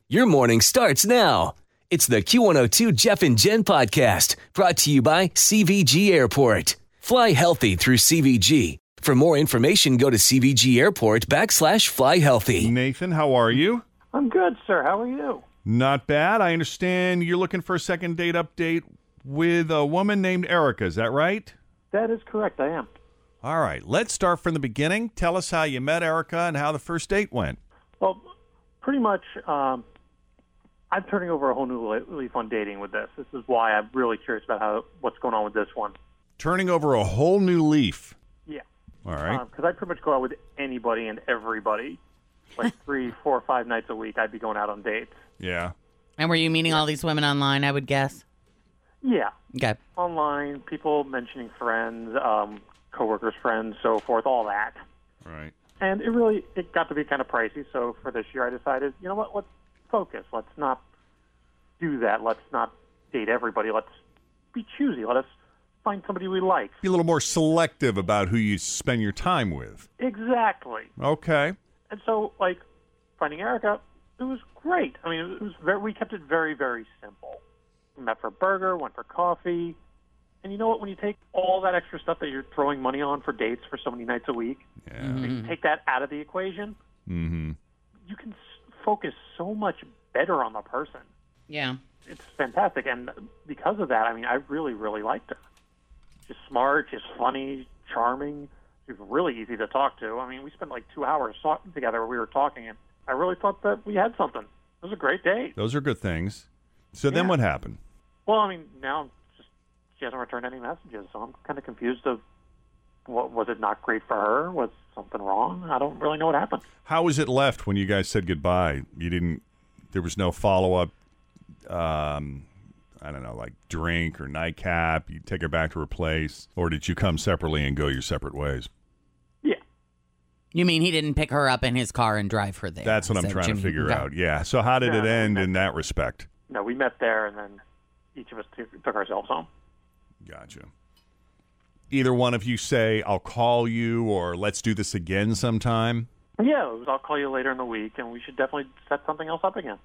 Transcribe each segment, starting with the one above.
Your morning starts now. It's the Q102 Jeff and Jen podcast brought to you by CVG Airport. Fly healthy through CVG. For more information, go to CVG Airport /fly healthy. Nathan, how are you? I'm good, sir. How are you? Not bad. I understand you're looking for a second date update with a woman named Erica. Is that right? That is correct. I am. All right. Let's start from the beginning. Tell us how you met Erica and how the first date went. Well, pretty much, I'm turning over a whole new leaf on dating with this. This is why I'm really curious about what's going on with this one. Turning over a whole new leaf. Yeah. All right. Because I pretty much go out with anybody and everybody. Like 3, 4, 5 nights a week, I'd be going out on dates. Yeah. And were you meeting all these women online, I would guess? Yeah. Okay. Online, people mentioning friends, coworkers, friends, so forth, all that. Right. And it got to be kind of pricey, so for this year I decided, you know what, let's focus. Let's not do that. Let's not date everybody. Let's be choosy. Let us find somebody we like. Be a little more selective about who you spend your time with. Exactly. Okay. And so, finding Erica, it was great. I mean, we kept it very, very simple. We met for a burger, went for coffee. And you know what? When you take all that extra stuff that you're throwing money on for dates for so many nights a week, you take that out of the equation, you can focus so much better on the person. Yeah. It's fantastic. And because of that, I mean, I really, really liked her. She's smart, she's funny, charming. She's really easy to talk to. I mean, we spent 2 hours together where we were talking, and I really thought that we had something. It was a great date. Those are good things. So then what happened? Well, I mean, now she hasn't returned any messages, so I'm kind of confused of was it not great for her? Was something wrong? I don't really know what happened. How was it left when you guys said goodbye? There was no follow-up, I don't know, drink or nightcap? You take her back to her place? Or did you come separately and go your separate ways? Yeah. You mean he didn't pick her up in his car and drive her there? That's what I'm trying to figure out. Yeah. So how did it end in that respect? No, we met there, and then each of us took ourselves home. Gotcha. Either one of you say, I'll call you, or let's do this again sometime? Yeah, I'll call you later in the week, and we should definitely set something else up again.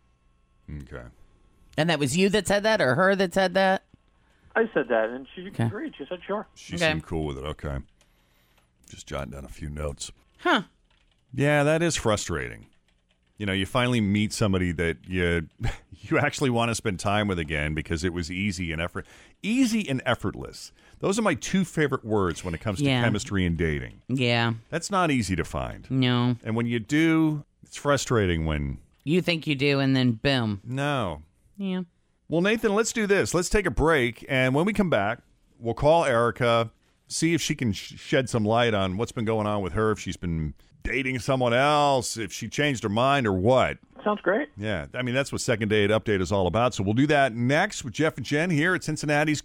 Okay. And that was you that said that, or her that said that? I said that, and she agreed. She said, sure. She seemed cool with it. Okay. Just jotting down a few notes. Huh. Yeah, that is frustrating. You know, you finally meet somebody that you actually want to spend time with again because it was easy and effortless. Those are my two favorite words when it comes to chemistry and dating. Yeah. That's not easy to find. No. And when you do, it's frustrating when... You think you do, and then boom. No. Yeah. Well, Nathan, let's do this. Let's take a break, and when we come back, we'll call Erica, see if she can shed some light on what's been going on with her, if she's been dating someone else, if she changed her mind or what. Sounds great. Yeah, I mean, that's what Second Date Update is all about. So we'll do that next with Jeff and Jen here at Cincinnati's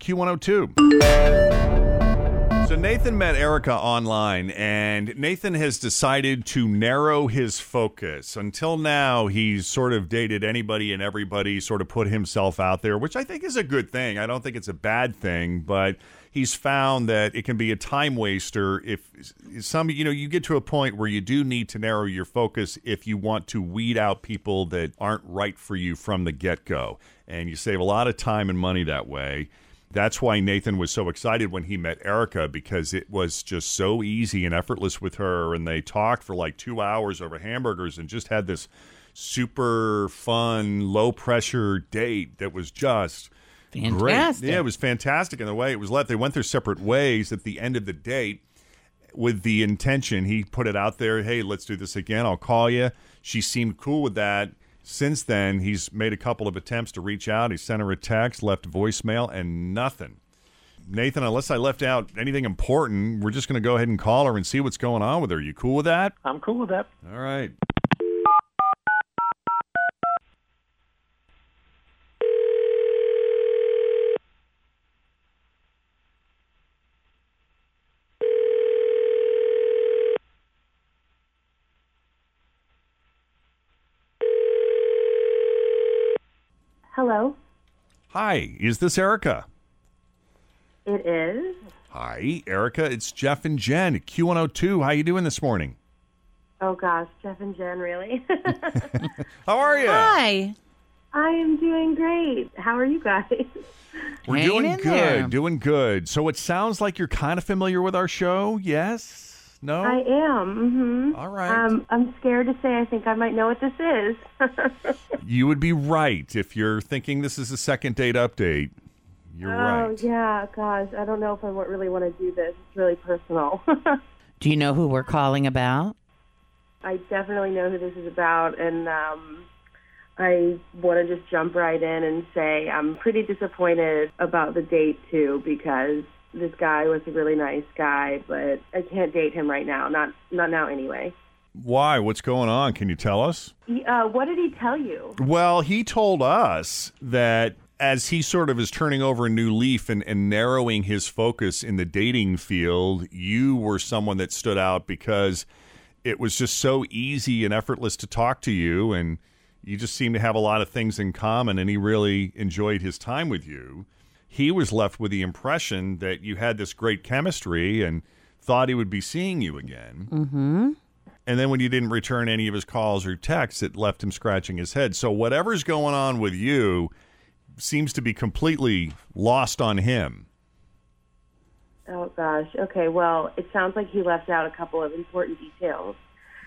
Q102. So Nathan met Erica online, and Nathan has decided to narrow his focus. Until now, he's sort of dated anybody and everybody, sort of put himself out there, which I think is a good thing. I don't think it's a bad thing, but he's found that it can be a time waster if you get to a point where you do need to narrow your focus if you want to weed out people that aren't right for you from the get-go. And you save a lot of time and money that way. That's why Nathan was so excited when he met Erica, because it was just so easy and effortless with her. And they talked for 2 hours over hamburgers and just had this super fun, low-pressure date that was just... Fantastic. Great. Yeah, it was fantastic in the way it was left. They went their separate ways at the end of the date with the intention. He put it out there, hey, let's do this again. I'll call you. She seemed cool with that. Since then, he's made a couple of attempts to reach out. He sent her a text, left voicemail, and nothing. Nathan, unless I left out anything important, we're just going to go ahead and call her and see what's going on with her. You cool with that? I'm cool with that. All right. Hello? Hi, is this Erica? It is. Hi, Erica. It's Jeff and Jen at Q102. How you doing this morning? Oh, gosh, Jeff and Jen, really? How are you? Hi. I am doing great. How are you guys? We're Hanging doing in good, there. doing good. So it sounds like you're kind of familiar with our show, yes? No? I am. All right. I'm scared to say I think I might know what this is. You would be right if you're thinking this is a second date update. You're right. Oh, yeah, gosh. I don't know if I really want to do this. It's really personal. Do you know who we're calling about? I definitely know who this is about, and I want to just jump right in and say I'm pretty disappointed about the date, too, because this guy was a really nice guy, but I can't date him right now. Not now anyway. Why? What's going on? Can you tell us? What did he tell you? Well, he told us that as he sort of is turning over a new leaf and narrowing his focus in the dating field, you were someone that stood out because it was just so easy and effortless to talk to you, and you just seemed to have a lot of things in common, and he really enjoyed his time with you. He was left with the impression that you had this great chemistry and thought he would be seeing you again. Mm-hmm. And then when you didn't return any of his calls or texts, it left him scratching his head. So whatever's going on with you seems to be completely lost on him. Oh, gosh. Okay, well, it sounds like he left out a couple of important details.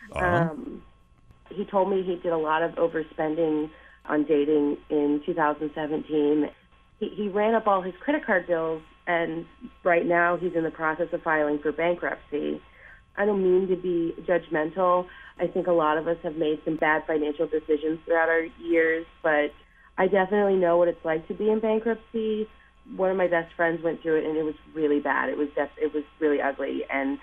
He told me he did a lot of overspending on dating in 2017. He ran up all his credit card bills, and right now he's in the process of filing for bankruptcy. I don't mean to be judgmental. I think a lot of us have made some bad financial decisions throughout our years, but I definitely know what it's like to be in bankruptcy. One of my best friends went through it, and it was really bad. It was really ugly. And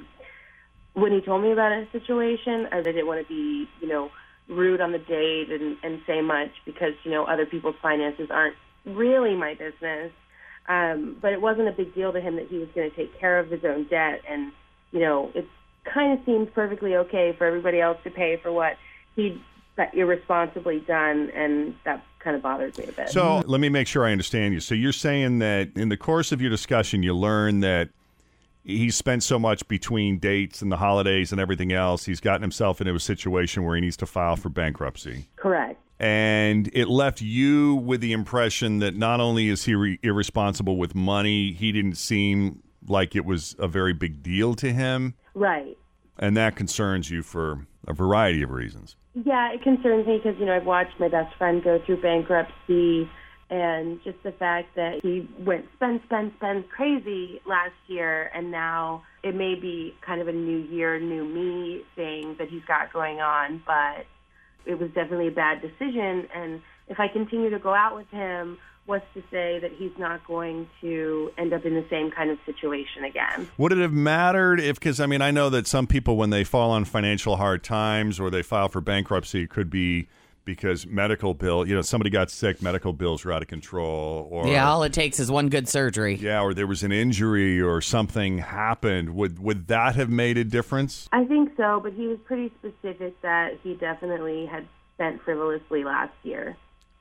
when he told me about his situation, I didn't want to be, rude on the date and say much because, other people's finances aren't really my business. But it wasn't a big deal to him that he was going to take care of his own debt. And, it kind of seemed perfectly okay for everybody else to pay for what he'd irresponsibly done, and that kind of bothers me a bit. So let me make sure I understand you. So you're saying that in the course of your discussion, you learned that he spent so much between dates and the holidays and everything else, he's gotten himself into a situation where he needs to file for bankruptcy. Correct. And it left you with the impression that not only is he irresponsible with money, he didn't seem like it was a very big deal to him. Right. And that concerns you for a variety of reasons. Yeah, it concerns me because, I've watched my best friend go through bankruptcy, and just the fact that he went spend crazy last year, and now it may be kind of a new year, new me thing that he's got going on, but it was definitely a bad decision. And if I continue to go out with him, what's to say that he's not going to end up in the same kind of situation again? Would it have mattered if, because I know that some people, when they fall on financial hard times or they file for bankruptcy, it could be because medical bill, somebody got sick, medical bills were out of control. Or all it takes is one good surgery. Yeah, or there was an injury or something happened. Would that have made a difference? I think so, but he was pretty specific that he definitely had spent frivolously last year.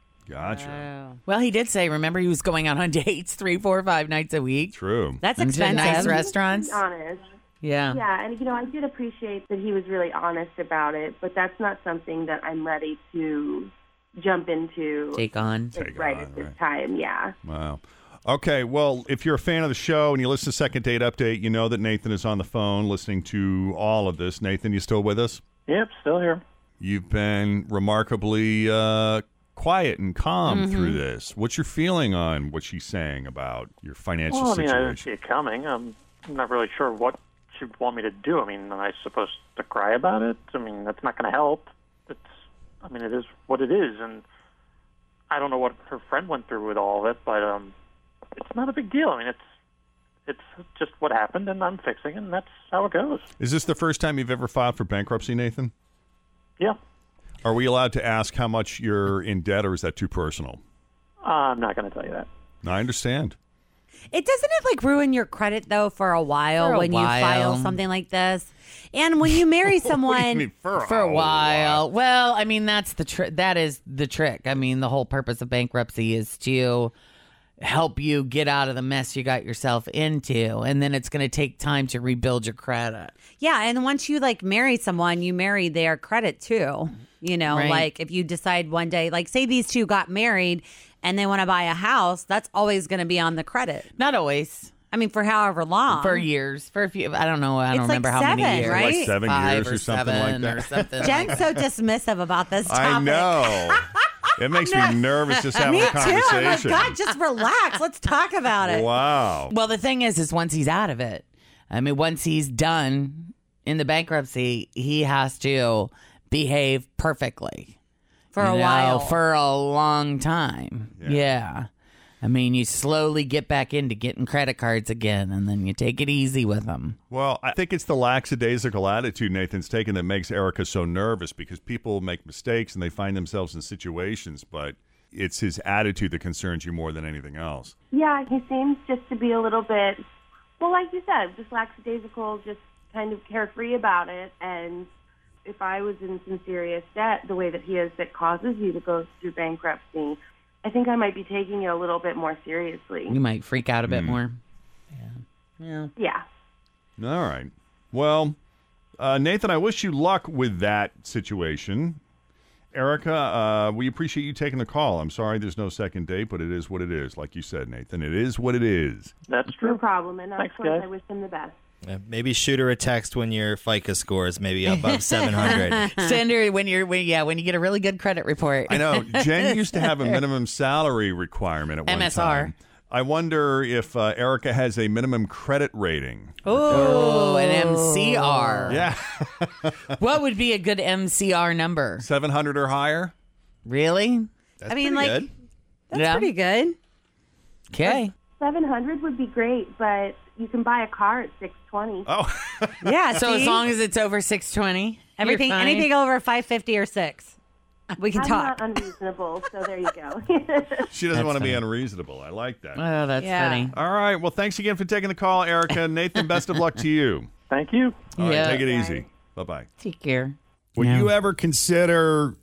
Gotcha. Well, he did say, remember, he was going out on dates 3, 4, 5 nights a week. True. That's Into expensive. nice restaurants. To be honest. Yeah. Yeah, and I did appreciate that he was really honest about it, but that's not something that I'm ready to jump into. Take on. At this time, yeah. Wow. Okay, well, if you're a fan of the show and you listen to Second Date Update, you know that Nathan is on the phone listening to all of this. Nathan, you still with us? Yep, still here. You've been remarkably quiet and calm through this. What's your feeling on what she's saying about your financial situation? I didn't see it coming. I'm not really sure what she'd want me to do. Am I supposed to cry about it? That's not going to help. It is what it is, and I don't know what her friend went through with all of it, but it's not a big deal. It's just what happened, and I'm fixing it, and that's how it goes. Is this the first time you've ever filed for bankruptcy, Nathan? Yeah. Are we allowed to ask how much you're in debt, or is that too personal? I'm not going to tell you that. I understand. It doesn't ruin your credit though for a while when you file something like this, and when you marry someone What do you mean, for a while. Well, that's the that is the trick. The whole purpose of bankruptcy is to help you get out of the mess you got yourself into. And then it's going to take time to rebuild your credit. Yeah, and once you like marry someone, you marry their credit too. You know, Right. like if you decide one day, like say these two got married and they want to buy a house, that's always going to be on the credit. Not always. I mean, for however long. For years. For a few. I don't know. I don't It's like remember how many 7, years. right? Like 7 5 years or something like seven that. Or something Jen's like so dismissive about this topic. I know. It makes me nervous just having Me a too. I'm like, conversation. God, just relax. Let's talk about it. Wow. Well, the thing is once he's out of it, I mean, once he's done in the bankruptcy, he has to behave perfectly. For a You know, while. For a long time. Yeah. I mean, you slowly get back into getting credit cards again, and then you take it easy with them. Well, I think it's the lackadaisical attitude Nathan's taken that makes Erica so nervous, because people make mistakes and they find themselves in situations, but it's his attitude that concerns you more than anything else. Yeah, he seems just to be a little bit, well, like you said, just lackadaisical, just kind of carefree about it. And if I was in some serious debt, the way that he is, that causes you to go through bankruptcy, I think I might be taking it a little bit more seriously. You might freak out a bit more. Yeah. Yeah. All right. Well, Nathan, I wish you luck with that situation. Erica, we appreciate you taking the call. I'm sorry there's no second date, but it is what it is. Like you said, Nathan, it is what it is. That's No true. problem. And of Thanks, course, guys. I wish him the best. Maybe shoot her a text when your FICO score is maybe above 700. Send her when you get a really good credit report. I know. Jen used to have a minimum salary requirement at one MSR. time. I wonder if Erica has a minimum credit rating. Oh, an MCR. Yeah. What would be a good MCR number? 700 or higher? Really? That's I mean, pretty like, good. that's Yeah. pretty good. Okay. 700 would be great, but you can buy a car at 620. Oh. Yeah. So see? as long as it's over 620, everything, you're fine? anything over 550 or 6, we can I'm talk. not unreasonable, so there you go. She doesn't That's want to be funny. unreasonable. I like that. Oh, that's Yeah. funny. All right. Well, thanks again for taking the call, Erica. Nathan, best of luck to you. Thank you. All right. Yeah. Take it easy. Bye-bye. Take care. Would Yeah. you ever consider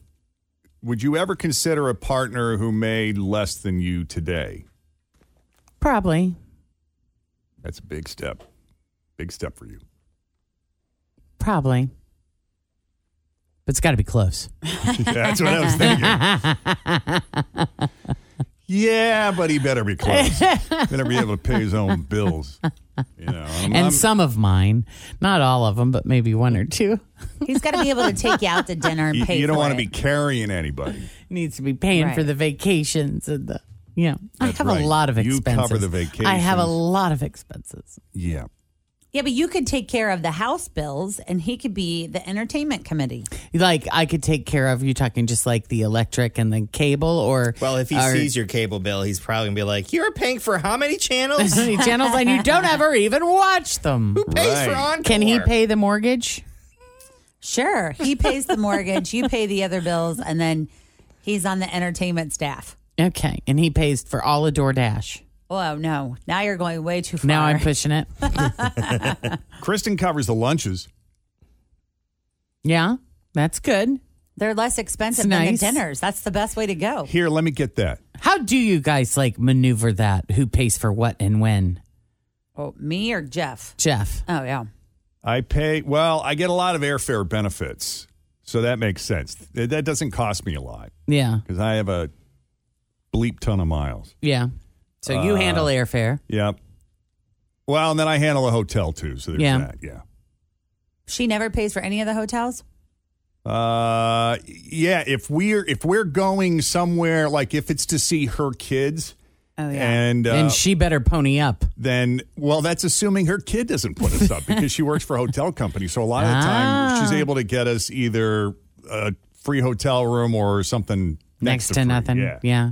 a partner who made less than you today? Probably. That's a big step. Big step for you. Probably. But it's got to be close. That's what I was thinking. Yeah, but he better be close. Better be able to pay his own bills. You know, And some of mine, not all of them, but maybe one or two, He's got to be able to take you out to dinner and you, pay you don't for want it. to be carrying anybody. needs to be paying Right. for the vacations and the, I That's have right. a lot of You expenses. cover the vacations. I have a lot of expenses. Yeah. Yeah, but you could take care of the house bills, and he could be the entertainment committee. Like I could take care of, you talking just like the electric and the cable, or Well, if he or- sees your cable bill, he's probably going to be like, you're paying for how many channels? how many channels and you don't ever even watch them. Who pays for Right. Encore? Can he pay the mortgage? Sure, he pays the mortgage, you pay the other bills, and then he's on the entertainment staff. Okay, and he pays for all of DoorDash. Oh, no. Now you're going way too far. Now I'm pushing it. Kristen covers the lunches. Yeah, that's good. They're less expensive It's than the nice. dinners. That's the best way to go. Here, let me get that. How do you guys like maneuver that? Who pays for what and when? Oh, me or Jeff? Jeff. Oh, yeah. I get a lot of airfare benefits. So that makes sense. That doesn't cost me a lot Yeah, because I have a bleep ton of miles. yeah. So you handle airfare. Yep. Well, and then I handle a hotel too. So there's Yeah. that. Yeah. She never pays for any of the hotels? Yeah. If we're going somewhere, like if it's to see her kids, Oh, yeah. And she better pony up. then that's assuming her kid doesn't put us up because she works for a hotel company. So a lot of the time she's able to get us either a free hotel room or something Next to free. nothing. Yeah.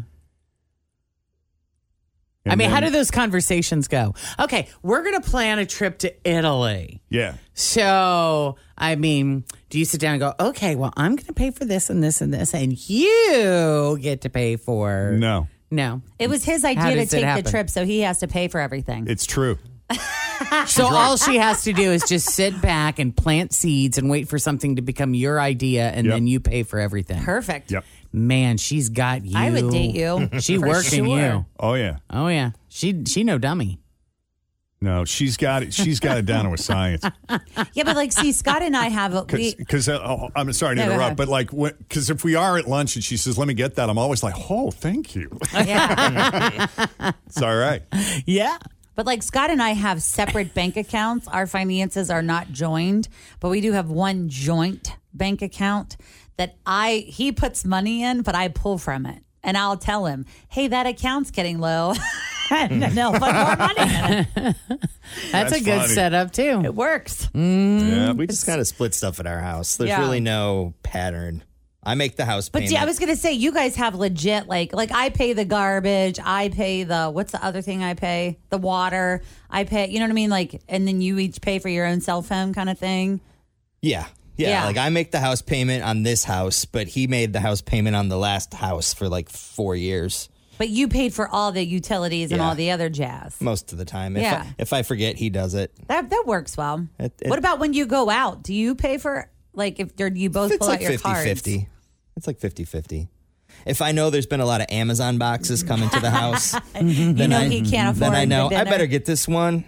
I mean, And how then- do those conversations go? Okay, we're going to plan a trip to Italy. Yeah. So, I mean, do you sit down and go, okay, well, I'm going to pay for this and this and this, and you get to pay for. No, No. It was his How idea to does it take the happen? trip, so he has to pay for everything. it's true. So all she has to do is just sit back and plant seeds and wait for something to become your idea, and Yep. then you pay for everything. Perfect. Yep. Man, she's got you. I would date you. She for working sure. you. Oh yeah. Oh yeah. She no dummy. No, she's got it. She's got it down with science. Yeah, but like, see, Scott and I have Because I'm sorry to No, go interrupt, ahead. but like, because if we are at lunch and she says, "Let me get that," I'm always like, "Oh, thank you." Yeah. It's all right. Yeah. But like Scott and I have separate bank accounts. Our finances are not joined, but we do have one joint bank account that he puts money in, but I pull from it. And I'll tell him, hey, that account's getting low. And then they'll put more money in it. That's a good funny. setup too. It works. Yeah. We just kind of split stuff at our house. There's Yeah. really no pattern. I make the house But payment. see, I was going to say, you guys have legit, like I pay the garbage. I pay what's the other thing I pay? The water. I pay, you know what I mean? Like, and then you each pay for your own cell phone kind of thing. Yeah. Yeah. Like I make the house payment on this house, but he made the house payment on the last house for like 4 years. But you paid for all the utilities and Yeah. all the other jazz. Most of the time. Yeah. If I forget, he does it. That works well. It- What about when you go out? Do you pay for, like, if you both It's pull like out your cards? 50-50. It's like 50-50. If I know there's been a lot of Amazon boxes coming to the house, You then know I, he can't afford then I know the I dinner. better get this one.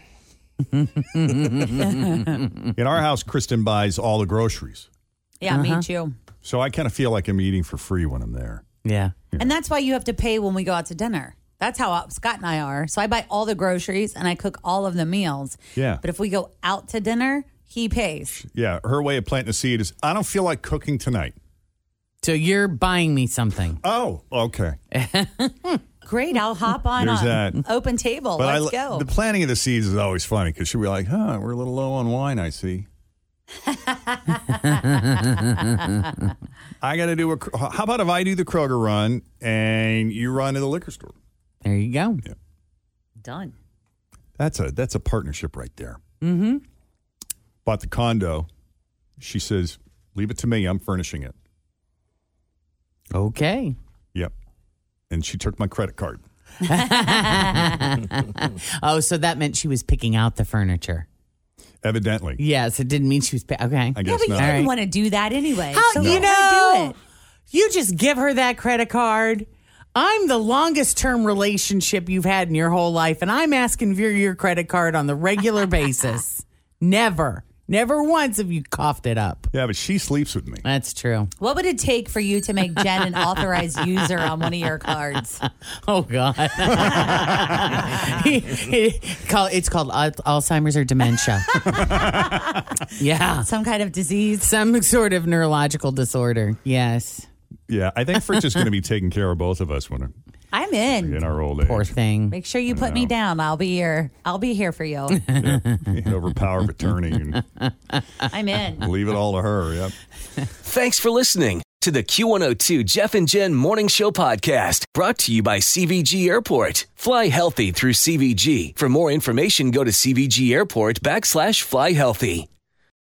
In our house, Kristen buys all the groceries, Yeah, me too. so I kind of feel like I'm eating for free when I'm there. Yeah. And that's why you have to pay when we go out to dinner. That's how Scott and I are. So I buy all the groceries and I cook all of the meals. Yeah. But if we go out to dinner, he pays. Yeah, her way of planting a seed is, I don't feel like cooking tonight. So you're buying me something. Oh, okay. Great, I'll hop on. There's that. Open table. But Let's go. the planting of the seeds is always funny because she'll be like, we're a little low on wine, I see. I got to do how about if I do the Kroger run and you run to the liquor store? There you go. Done. That's a partnership right there. Mm-hmm. Bought the condo. She says, leave it to me. I'm furnishing it. Okay. Yep. And she took my credit card. Oh, so that meant she was picking out the furniture. Evidently. Yes, it didn't mean she was. Okay. I Yeah, guess but you not. didn't right. want to do that anyway. How so you let her do know? it. You just give her that credit card. I'm the longest term relationship you've had in your whole life, and I'm asking for your credit card on the regular basis. Never once have you coughed it up. Yeah, but she sleeps with me. That's true. What would it take for you to make Jen an authorized user on one of your cards? Oh God. It's called Alzheimer's or dementia. Yeah. Some kind of disease? Some sort of neurological disorder. Yes. Yeah, I think Fritz is going to be taking care of both of us when I'm in. in our old age. Poor thing. Make sure you put me down. I'll be here. I'll be here for you. Over power of attorney and I'm in. leave it all to her. Yep. Thanks for listening to the Q102 Jeff and Jen Morning Show podcast, brought to you by CVG Airport. Fly healthy through CVG. For more information, go to CVG Airport /fly healthy.